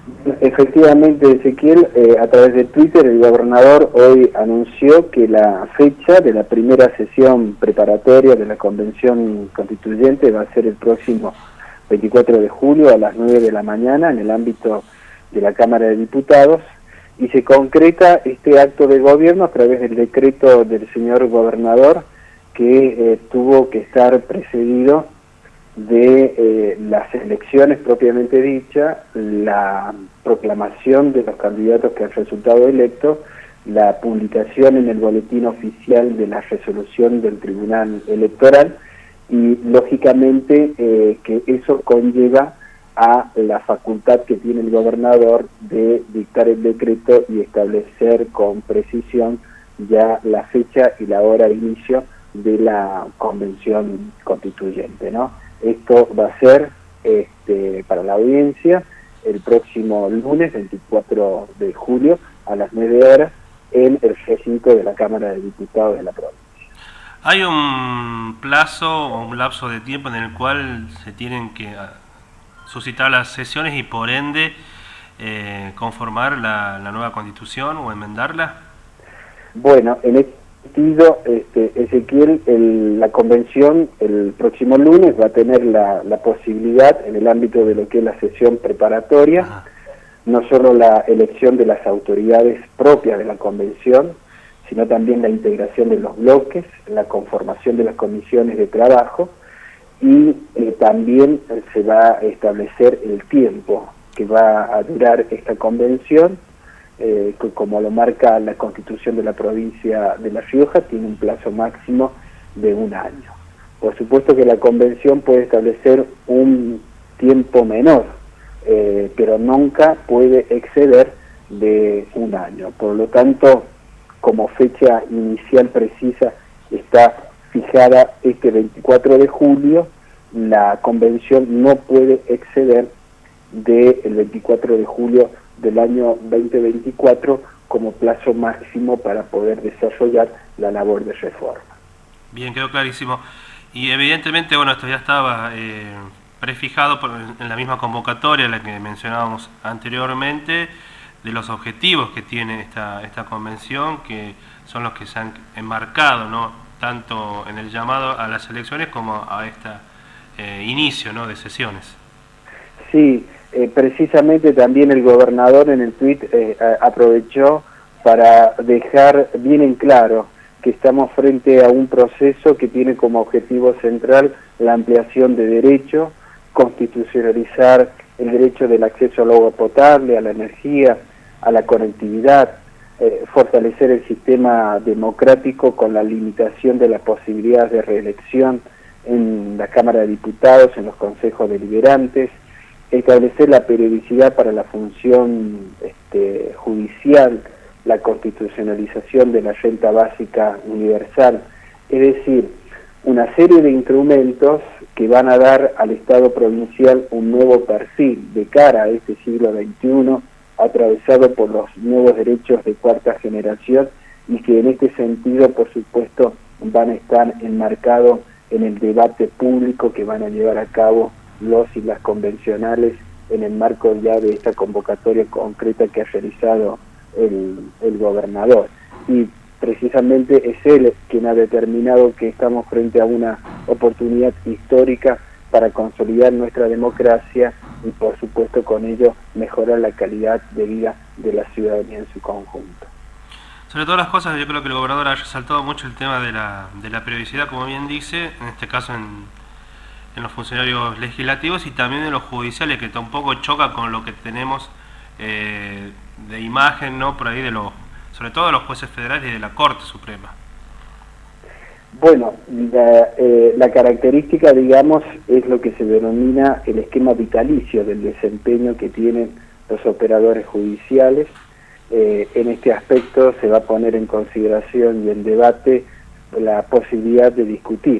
Efectivamente, Ezequiel, a través de Twitter, el gobernador hoy anunció que la fecha de la primera sesión preparatoria de la Convención Constituyente va a ser el próximo 24 de julio a las 9 de la mañana en el ámbito de la Cámara de Diputados, y se concreta este acto de gobierno a través del decreto del señor gobernador que tuvo que estar precedido de las elecciones propiamente dichas, la proclamación de los candidatos que han resultado electos, la publicación en el boletín oficial de la resolución del Tribunal Electoral y lógicamente que eso conlleva a la facultad que tiene el gobernador de dictar el decreto y establecer con precisión ya la fecha y la hora de inicio de la convención constituyente, ¿no? Esto va a ser para la audiencia el próximo lunes 24 de julio a las 9 horas en el recinto de la Cámara de Diputados de la provincia. ¿Hay un plazo o un lapso de tiempo en el cual se tienen que suscitar las sesiones y por ende conformar la nueva constitución o enmendarla? Bueno, en este sentido, Ezequiel, la convención el próximo lunes va a tener la posibilidad, en el ámbito de lo que es la sesión preparatoria, no solo la elección de las autoridades propias de la convención, sino también la integración de los bloques, la conformación de las comisiones de trabajo, y también se va a establecer el tiempo que va a durar esta convención, que como lo marca la Constitución de la provincia de La Rioja, tiene un plazo máximo de 1 año. Por supuesto que la convención puede establecer un tiempo menor, pero nunca puede exceder de 1 año. Por lo tanto, como fecha inicial precisa está fijada este 24 de julio, la convención no puede exceder del 24 de julio del año 2024 como plazo máximo para poder desarrollar la labor de reforma. Bien, quedó clarísimo. Y evidentemente, bueno, esto ya estaba prefijado en la misma convocatoria, la que mencionábamos anteriormente, de los objetivos que tiene esta convención, que son los que se han enmarcado, ¿no?, tanto en el llamado a las elecciones como a este inicio, ¿no?, de sesiones. Sí, precisamente también el gobernador en el tuit aprovechó para dejar bien en claro que estamos frente a un proceso que tiene como objetivo central la ampliación de derechos, constitucionalizar el derecho del acceso al agua potable, a la energía, a la conectividad, fortalecer el sistema democrático con la limitación de las posibilidades de reelección en la Cámara de Diputados, en los consejos deliberantes, establecer la periodicidad para la función judicial, la constitucionalización de la renta básica universal, es decir, una serie de instrumentos que van a dar al Estado provincial un nuevo perfil de cara a este siglo XXI, atravesado por los nuevos derechos de cuarta generación y que en este sentido, por supuesto, van a estar enmarcados en el debate público que van a llevar a cabo los y las convencionales en el marco ya de esta convocatoria concreta que ha realizado el gobernador. Y precisamente es él quien ha determinado que estamos frente a una oportunidad histórica para consolidar nuestra democracia y por supuesto con ello mejorar la calidad de vida de la ciudadanía en su conjunto. Sobre todas las cosas, yo creo que el gobernador ha resaltado mucho el tema de la periodicidad, como bien dice, en este caso en los funcionarios legislativos y también en los judiciales, que tampoco choca con lo que tenemos de imagen, ¿no?, por ahí sobre todo de los jueces federales y de la Corte Suprema. Bueno, la característica, digamos, es lo que se denomina el esquema vitalicio del desempeño que tienen los operadores judiciales. En este aspecto se va a poner en consideración y en debate la posibilidad de discutir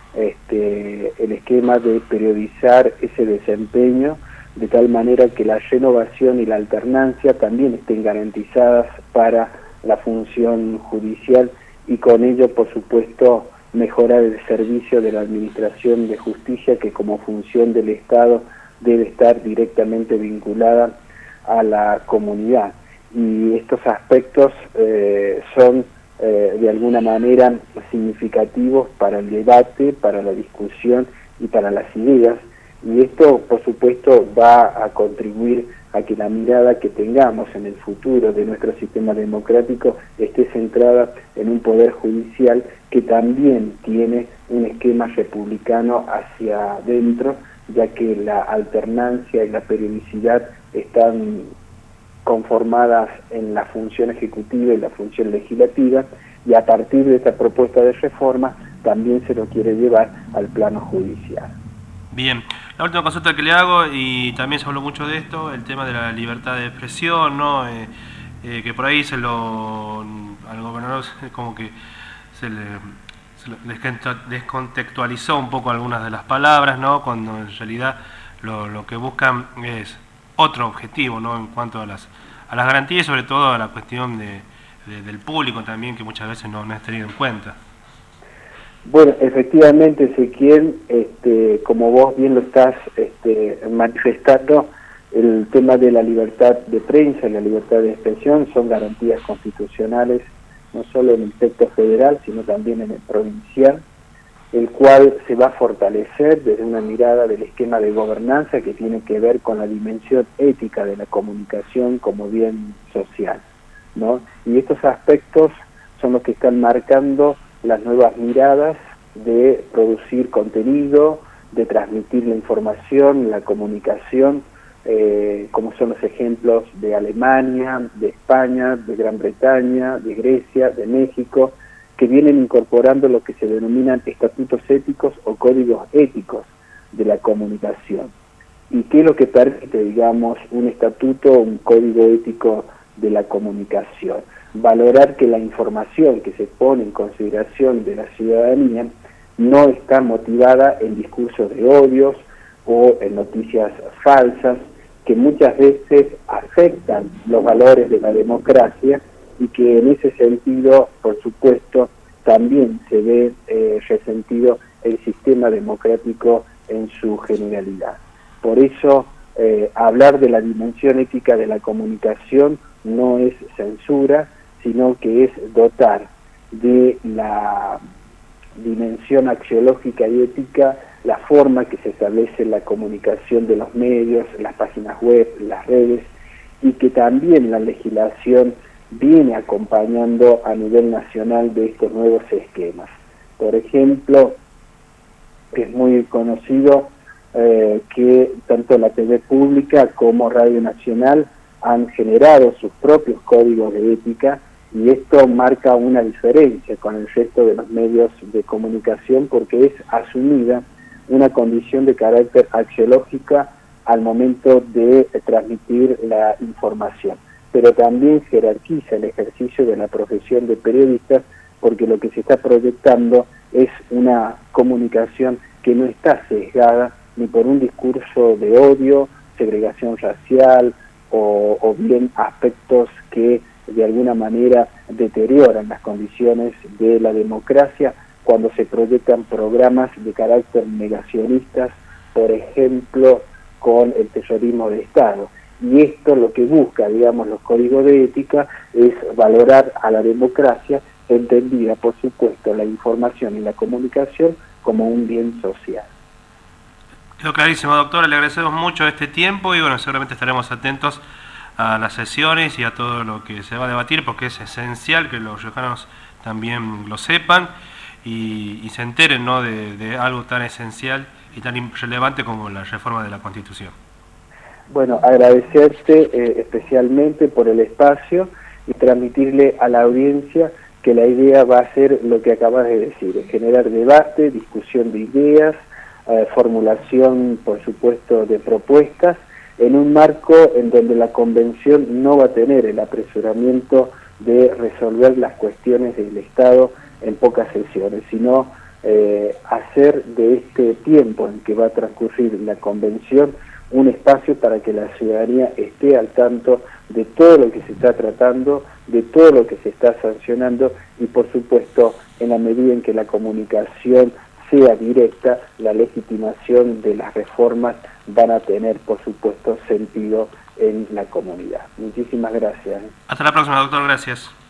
el esquema de periodizar ese desempeño de tal manera que la renovación y la alternancia también estén garantizadas para la función judicial y con ello, por supuesto, mejorar el servicio de la Administración de Justicia, que como función del Estado debe estar directamente vinculada a la comunidad. Y estos aspectos son de alguna manera significativos para el debate, para la discusión y para las ideas, y esto por supuesto va a contribuir a que la mirada que tengamos en el futuro de nuestro sistema democrático esté centrada en un poder judicial que también tiene un esquema republicano hacia adentro, ya que la alternancia y la periodicidad están conformadas en la función ejecutiva y la función legislativa, y a partir de esta propuesta de reforma también se lo quiere llevar al plano judicial. Bien, la última consulta que le hago, y también se habló mucho de esto, el tema de la libertad de expresión, ¿no? Que por ahí al gobernador como que se le descontextualizó un poco algunas de las palabras, ¿no? Cuando en realidad lo que buscan es otro objetivo, ¿no? En cuanto a las garantías y sobre todo a la cuestión del público también, que muchas veces no es tenido en cuenta. Bueno, efectivamente, Ezequiel, como vos bien lo estás manifestando, el tema de la libertad de prensa y la libertad de expresión son garantías constitucionales, no solo en el texto federal, sino también en el provincial, el cual se va a fortalecer desde una mirada del esquema de gobernanza que tiene que ver con la dimensión ética de la comunicación como bien social, ¿no? Y estos aspectos son los que están marcando las nuevas miradas de producir contenido, de transmitir la información, la comunicación, como son los ejemplos de Alemania, de España, de Gran Bretaña, de Grecia, de México, que vienen incorporando lo que se denominan estatutos éticos o códigos éticos de la comunicación. ¿Y qué es lo que permite, digamos, un estatuto o un código ético de la comunicación? Valorar que la información que se pone en consideración de la ciudadanía no está motivada en discursos de odios o en noticias falsas, que muchas veces afectan los valores de la democracia, y que en ese sentido, por supuesto, también se ve resentido el sistema democrático en su generalidad. Por eso, hablar de la dimensión ética de la comunicación no es censura, sino que es dotar de la dimensión axiológica y ética la forma que se establece la comunicación de los medios, las páginas web, las redes, y que también la legislación viene acompañando a nivel nacional de estos nuevos esquemas. Por ejemplo, es muy conocido que tanto la TV pública como Radio Nacional han generado sus propios códigos de ética, y esto marca una diferencia con el resto de los medios de comunicación, porque es asumida una condición de carácter axiológica al momento de transmitir la información, pero también jerarquiza el ejercicio de la profesión de periodistas, porque lo que se está proyectando es una comunicación que no está sesgada ni por un discurso de odio, segregación racial o bien aspectos que de alguna manera deterioran las condiciones de la democracia cuando se proyectan programas de carácter negacionistas, por ejemplo, con el terrorismo de Estado. Y esto lo que busca, digamos, los códigos de ética es valorar a la democracia, entendida, por supuesto, la información y la comunicación como un bien social. Quedó clarísimo, doctora, le agradecemos mucho este tiempo y bueno, seguramente estaremos atentos a las sesiones y a todo lo que se va a debatir, porque es esencial que los riojanos también lo sepan y se enteren, ¿no?, de algo tan esencial y tan relevante como la reforma de la Constitución. Bueno, agradecerte especialmente por el espacio y transmitirle a la audiencia que la idea va a ser lo que acabas de decir, generar debate, discusión de ideas, formulación, por supuesto, de propuestas, en un marco en donde la convención no va a tener el apresuramiento de resolver las cuestiones del Estado en pocas sesiones, sino hacer de este tiempo en que va a transcurrir la convención un espacio para que la ciudadanía esté al tanto de todo lo que se está tratando, de todo lo que se está sancionando, y por supuesto, en la medida en que la comunicación sea directa, la legitimación de las reformas van a tener, por supuesto, sentido en la comunidad. Muchísimas gracias. Hasta la próxima, doctor. Gracias.